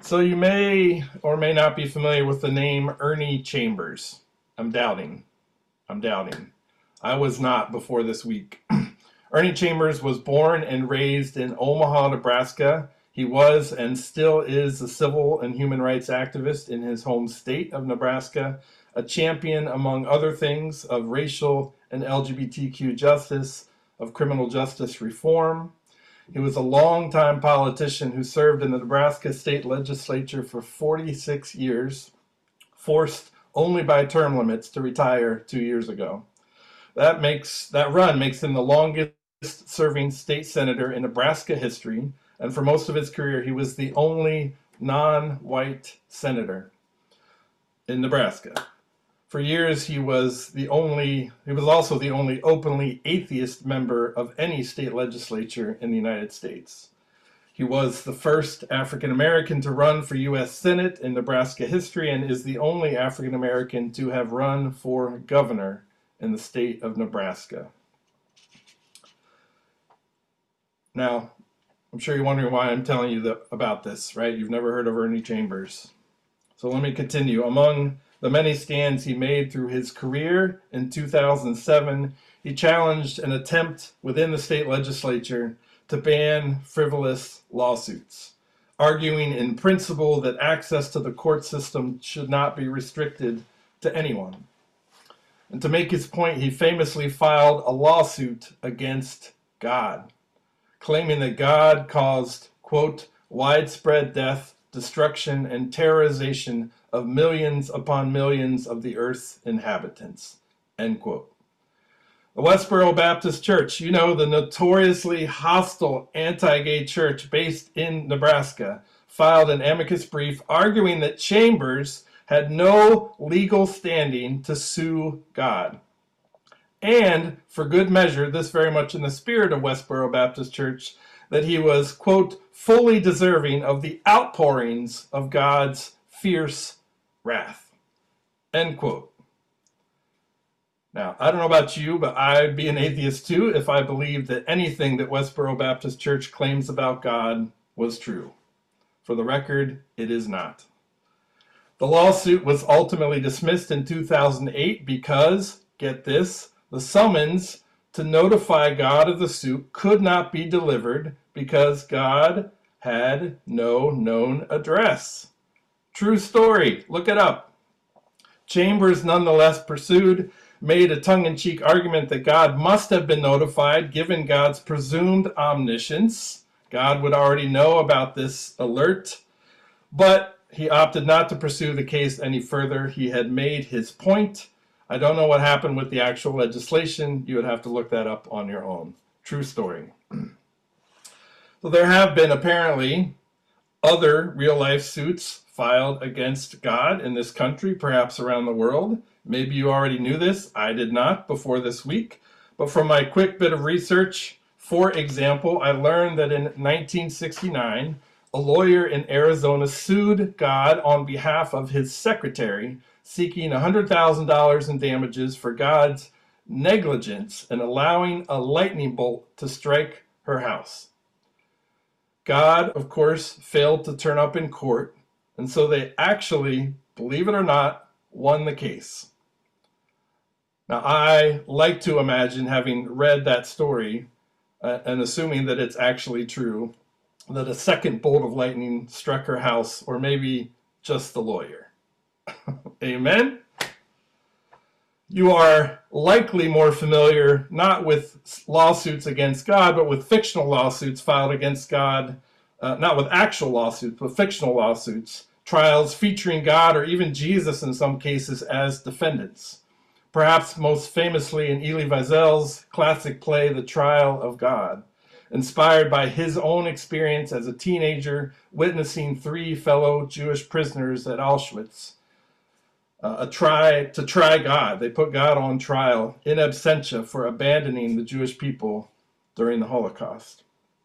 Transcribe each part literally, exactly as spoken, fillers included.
So you may or may not be familiar with the name Ernie Chambers. I'm doubting. I'm doubting. I was not before this week. Ernie Chambers was born and raised in Omaha, Nebraska. He was and still is a civil and human rights activist in his home state of Nebraska, a champion, among other things, of racial and L G B T Q justice, of criminal justice reform. He was a longtime politician who served in the Nebraska state legislature for forty-six years, forced only by term limits to retire two years ago. That makes that run makes him the longest serving state senator in Nebraska history, and for most of his career he was the only non-white senator in Nebraska. For years he was the only he was also the only openly atheist member of any state legislature in the United States. He was the first African American to run for U S Senate in Nebraska history and is the only African American to have run for governor in the state of Nebraska. Now, I'm sure you're wondering why I'm telling you the, about this, right? You've never heard of Ernie Chambers. So let me continue. Among the many stands he made through his career, in two thousand seven, he challenged an attempt within the state legislature to ban frivolous lawsuits, arguing in principle that access to the court system should not be restricted to anyone. And to make his point, he famously filed a lawsuit against God, claiming that God caused, quote, widespread death, destruction, and terrorization of millions upon millions of the earth's inhabitants, end quote. The Westboro Baptist Church, you know, the notoriously hostile anti-gay church based in Nebraska, filed an amicus brief arguing that Chambers had no legal standing to sue God. And, for good measure, this very much in the spirit of Westboro Baptist Church, that he was, quote, fully deserving of the outpourings of God's fierce wrath, end quote. Now, I don't know about you, but I'd be an atheist too if I believed that anything that Westboro Baptist Church claims about God was true. For the record, it is not. The lawsuit was ultimately dismissed in two thousand eight because, get this, the summons to notify God of the suit could not be delivered because God had no known address. True story. Look it up. Chambers nonetheless pursued, made a tongue-in-cheek argument that God must have been notified given God's presumed omniscience. God would already know about this alert, but he opted not to pursue the case any further. He had made his point. I don't know what happened with the actual legislation. You would have to look that up on your own. True story. So there have been apparently other real-life suits filed against God in this country, perhaps around the world. Maybe you already knew this. I did not before this week. But from my quick bit of research, for example, I learned that in nineteen sixty-nine, a lawyer in Arizona sued God on behalf of his secretary, seeking one hundred thousand dollars in damages for God's negligence in allowing a lightning bolt to strike her house. God, of course, failed to turn up in court, and so they actually, believe it or not, won the case. Now, I like to imagine, having read that story uh, and assuming that it's actually true, that a second bolt of lightning struck her house, or maybe just the lawyer. Amen? You are likely more familiar not with lawsuits against God, but with fictional lawsuits filed against God, uh, not with actual lawsuits, but fictional lawsuits, trials featuring God or even Jesus in some cases as defendants. Perhaps most famously in Elie Wiesel's classic play, The Trial of God, inspired by his own experience as a teenager witnessing three fellow Jewish prisoners at Auschwitz. Uh, a try to try God. They put God on trial in absentia for abandoning the Jewish people during the Holocaust.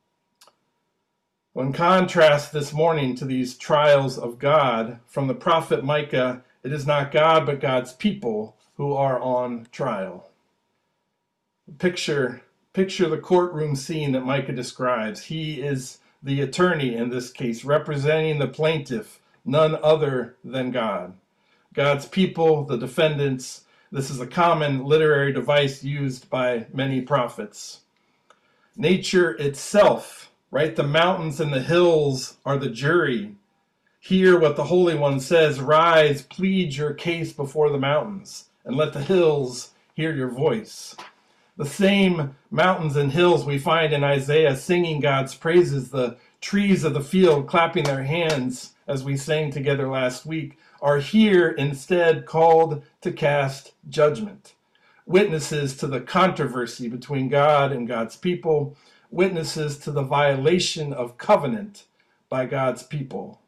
In contrast this morning to these trials of God, from the prophet Micah, it is not God but God's people who are on trial. Picture, picture the courtroom scene that Micah describes. He is the attorney in this case, representing the plaintiff, none other than God. God's people, the defendants. This is a common literary device used by many prophets. Nature itself, right? The mountains and the hills are the jury. Hear what the Holy One says, rise, plead your case before the mountains, and let the hills hear your voice. The same mountains and hills we find in Isaiah singing God's praises, the trees of the field clapping their hands as we sang together last week, are here instead called to cast judgment. Witnesses to the controversy between God and God's people, witnesses to the violation of covenant by God's people.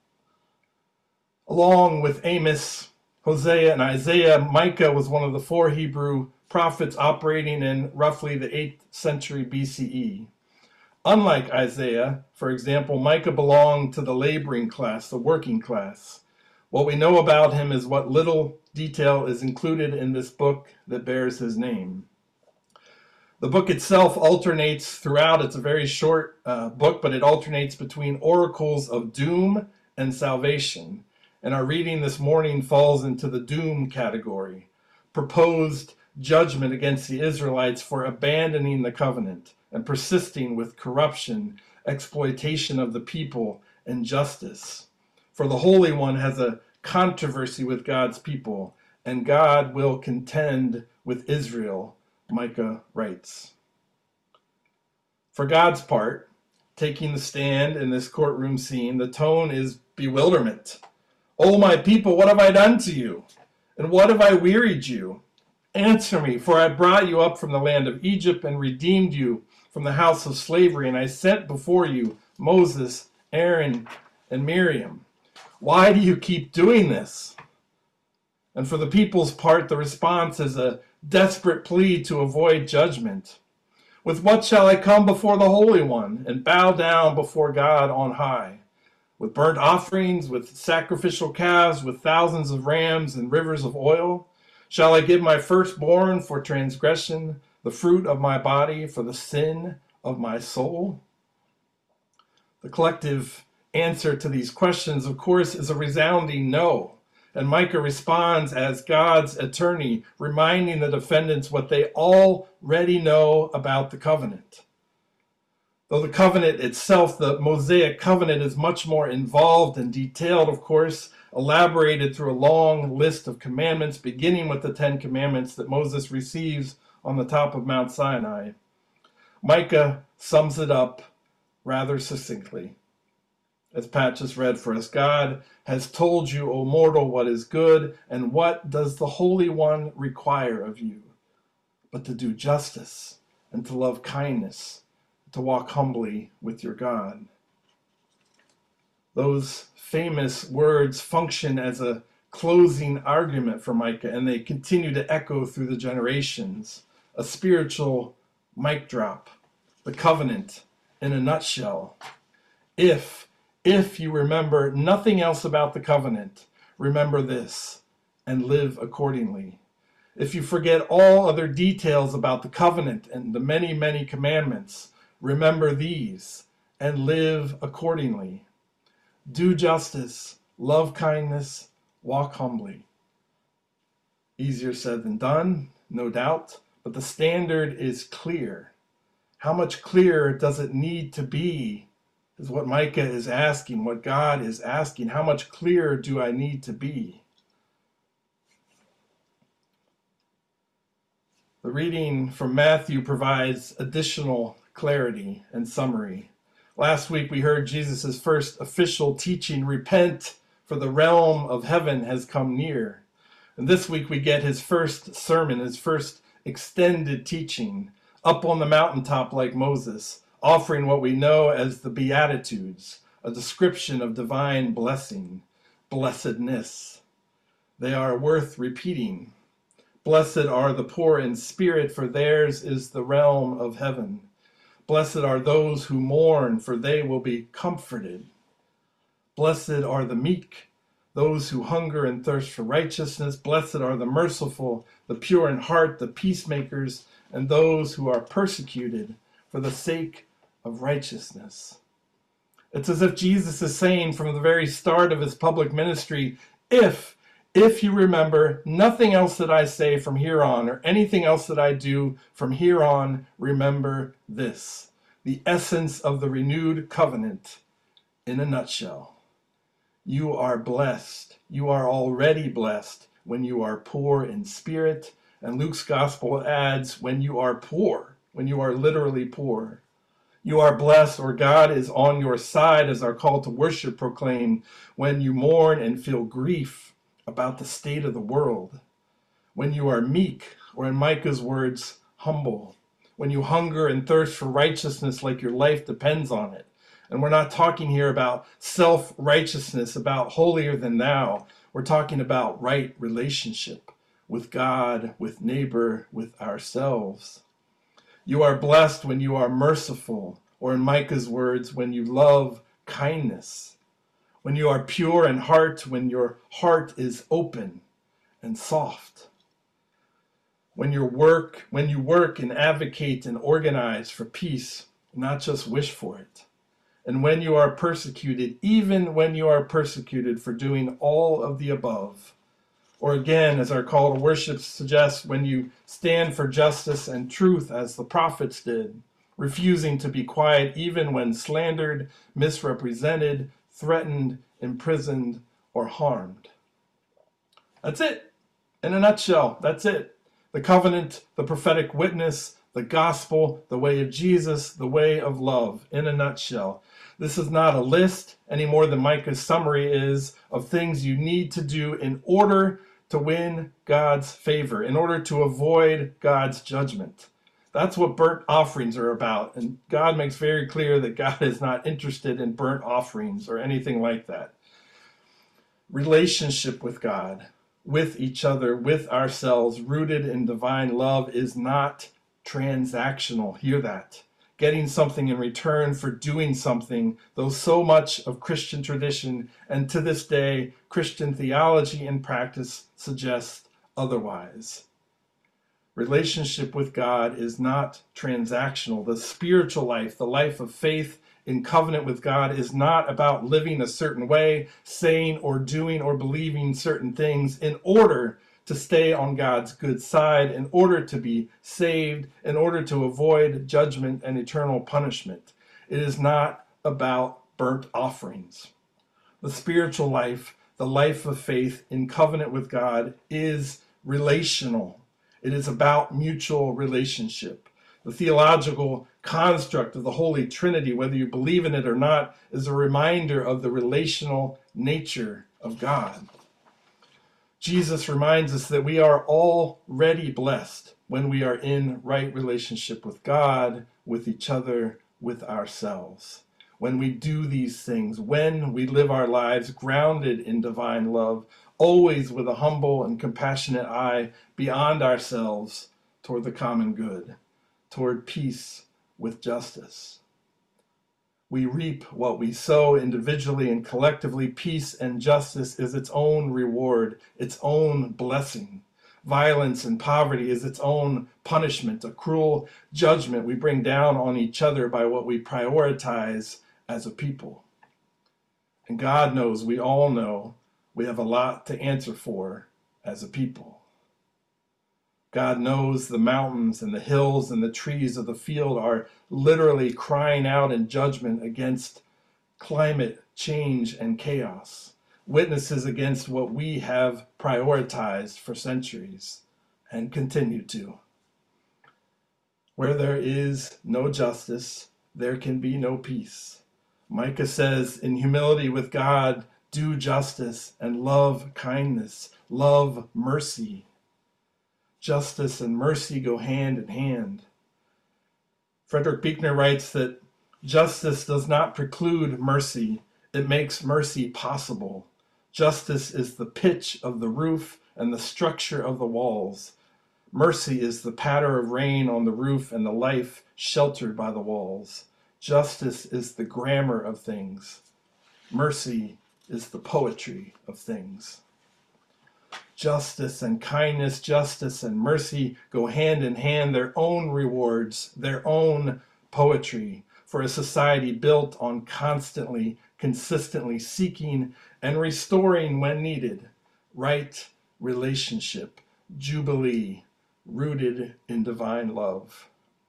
Along with Amos, Hosea, and Isaiah, Micah was one of the four Hebrew prophets operating in roughly the eighth century B C E. Unlike Isaiah, for example, Micah belonged to the laboring class, the working class. What we know about him is what little detail is included in this book that bears his name. The book itself alternates throughout. It's a very short uh, book, but it alternates between oracles of doom and salvation. And our reading this morning falls into the doom category. Proposed judgment against the Israelites for abandoning the covenant and persisting with corruption, exploitation of the people, and justice. For the Holy One has a controversy with God's people, and God will contend with Israel, Micah writes. For God's part, taking the stand in this courtroom scene, the tone is bewilderment. "O my people, what have I done to you? And what have I wearied you? Answer me, for I brought you up from the land of Egypt and redeemed you from the house of slavery, and I sent before you Moses, Aaron, and Miriam. Why do you keep doing this?" And for the people's part, the response is a desperate plea to avoid judgment. "With what shall I come before the Holy One and bow down before God on high? With burnt offerings, with sacrificial calves, with thousands of rams and rivers of oil? Shall I give my firstborn for transgression, the fruit of my body for the sin of my soul?" The collective answer to these questions, of course, is a resounding no. And Micah responds as God's attorney, reminding the defendants what they already know about the covenant. Though the covenant itself, the Mosaic covenant, is much more involved and detailed, of course, elaborated through a long list of commandments, beginning with the Ten Commandments that Moses receives on the top of Mount Sinai. Micah sums it up rather succinctly. As Pat just read for us, God has told you, O mortal, what is good, and what does the Holy One require of you? But to do justice, and to love kindness, to walk humbly with your God. Those famous words function as a closing argument for Micah, and they continue to echo through the generations. A spiritual mic drop, the covenant in a nutshell. If, if you remember nothing else about the covenant, remember this and live accordingly. If you forget all other details about the covenant and the many, many commandments, remember these and live accordingly. Do justice, love kindness, walk humbly. Easier said than done, no doubt, but the standard is clear. How much clearer does it need to be is what Micah is asking, what God is asking. How much clearer do I need to be? The reading from Matthew provides additional clarity and summary. Last week we heard Jesus' first official teaching, repent, for the realm of heaven has come near. And this week we get his first sermon, his first extended teaching, up on the mountaintop like Moses, offering what we know as the Beatitudes, a description of divine blessing, blessedness. They are worth repeating. Blessed are the poor in spirit, for theirs is the realm of heaven. Blessed are those who mourn, for they will be comforted. Blessed are the meek, those who hunger and thirst for righteousness. Blessed are the merciful, the pure in heart, the peacemakers, and those who are persecuted for the sake of righteousness. It's as if Jesus is saying from the very start of his public ministry, if, if you remember nothing else that I say from here on, or anything else that I do from here on, remember this, the essence of the renewed covenant in a nutshell. You are blessed. You are already blessed when you are poor in spirit. And Luke's gospel adds, when you are poor, when you are literally poor. You are blessed, or God is on your side, as our call to worship proclaim, when you mourn and feel grief about the state of the world. When you are meek, or in Micah's words, humble. When you hunger and thirst for righteousness like your life depends on it. And we're not talking here about self-righteousness, about holier than thou. We're talking about right relationship with God, with neighbor, with ourselves. You are blessed when you are merciful, or in Micah's words, when you love kindness. When you are pure in heart, when your heart is open and soft. When you work, when you work and advocate and organize for peace, not just wish for it. And when you are persecuted, even when you are persecuted for doing all of the above. Or again, as our call to worship suggests, when you stand for justice and truth as the prophets did, refusing to be quiet even when slandered, misrepresented, threatened, imprisoned, or harmed. That's it. In a nutshell, that's it. The covenant, the prophetic witness, the gospel, the way of Jesus, the way of love, in a nutshell. This is not a list any more than Micah's summary is of things you need to do in order to win God's favor, in order to avoid God's judgment. That's what burnt offerings are about. And God makes very clear that God is not interested in burnt offerings or anything like that. Relationship with God, with each other, with ourselves, rooted in divine love, is not transactional. Hear that. Getting something in return for doing something, though so much of Christian tradition and to this day Christian theology and practice suggests otherwise. Relationship with God is not transactional. The spiritual life, the life of faith in covenant with God, is not about living a certain way, saying or doing or believing certain things in order to stay on God's good side, in order to be saved, in order to avoid judgment and eternal punishment. It is not about burnt offerings. The spiritual life, the life of faith in covenant with God, is relational. It is about mutual relationship. The theological construct of the Holy Trinity, whether you believe in it or not, is a reminder of the relational nature of God. Jesus reminds us that we are already blessed when we are in right relationship with God, with each other, with ourselves. When we do these things, when we live our lives grounded in divine love, always with a humble and compassionate eye beyond ourselves toward the common good, toward peace with justice. We reap what we sow individually and collectively. Peace and justice is its own reward, its own blessing. Violence and poverty is its own punishment, a cruel judgment we bring down on each other by what we prioritize as a people. And God knows, we all know, we have a lot to answer for as a people. God knows the mountains and the hills and the trees of the field are literally crying out in judgment against climate change and chaos, witnesses against what we have prioritized for centuries and continue to. Where there is no justice, there can be no peace. Micah says, in humility with God, do justice and love kindness, love mercy. Justice and mercy go hand in hand. Frederick Buechner writes that justice does not preclude mercy, it makes mercy possible. Justice is the pitch of the roof and the structure of the walls. Mercy is the patter of rain on the roof and the life sheltered by the walls. Justice is the grammar of things. Mercy is the poetry of things. Justice and kindness, justice and mercy go hand in hand, their own rewards, their own poetry. for a society built on constantly, consistently seeking and restoring when needed right relationship, jubilee, rooted in divine love.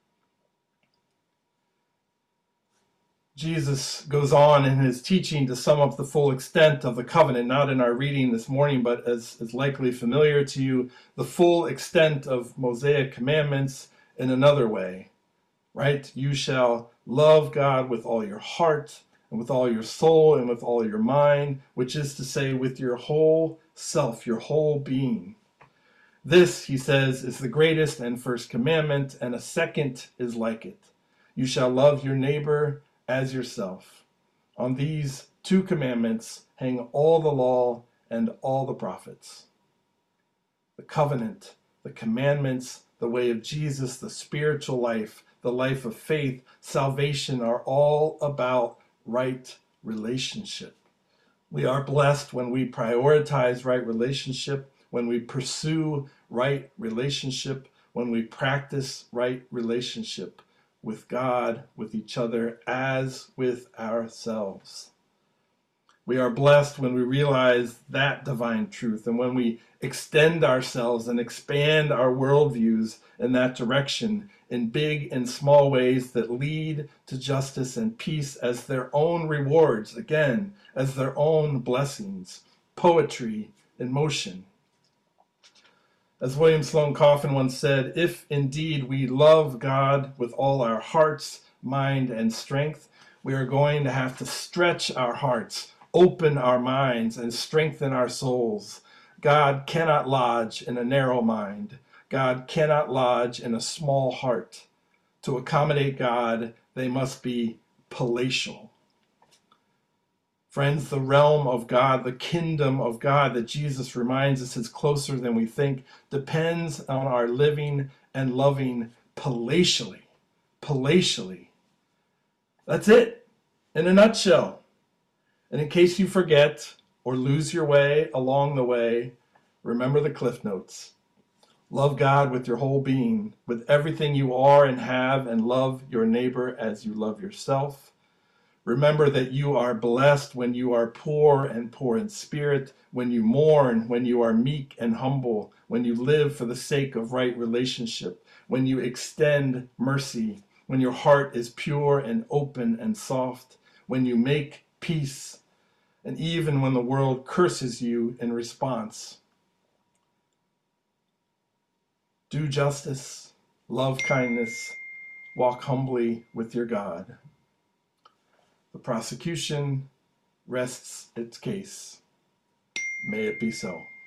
Jesus goes on in his teaching to sum up the full extent of the covenant, not in our reading this morning, but as is likely familiar to you, the full extent of Mosaic commandments in another way, right? You shall love God with all your heart and with all your soul and with all your mind, which is to say with your whole self, your whole being. This, he says, is the greatest and first commandment, and a second is like it. You shall love your neighbor as yourself. On these two commandments hang all the law and all the prophets. The covenant, the commandments, the way of Jesus, the spiritual life, the life of faith, salvation are all about right relationship. We are blessed when we prioritize right relationship, when we pursue right relationship, when we practice right relationship with God, with each other, as with ourselves. We are blessed when we realize that divine truth and when we extend ourselves and expand our worldviews in that direction in big and small ways that lead to justice and peace as their own rewards, again, as their own blessings, poetry in motion. As William Sloane Coffin once said, if indeed we love God with all our hearts, mind, and strength, we are going to have to stretch our hearts, open our minds, and strengthen our souls. God cannot lodge in a narrow mind. God cannot lodge in a small heart. To accommodate God, they must be palatial. Friends, the realm of God, the kingdom of God that Jesus reminds us is closer than we think, depends on our living and loving palatially. Palatially. That's it, in a nutshell. And in case you forget or lose your way along the way, remember the Cliff Notes. Love God with your whole being, with everything you are and have, and love your neighbor as you love yourself. Remember that you are blessed when you are poor and poor in spirit, when you mourn, when you are meek and humble, when you live for the sake of right relationship, when you extend mercy, when your heart is pure and open and soft, when you make peace, and even when the world curses you in response. Do justice, love kindness, walk humbly with your God. The prosecution rests its case. May it be so.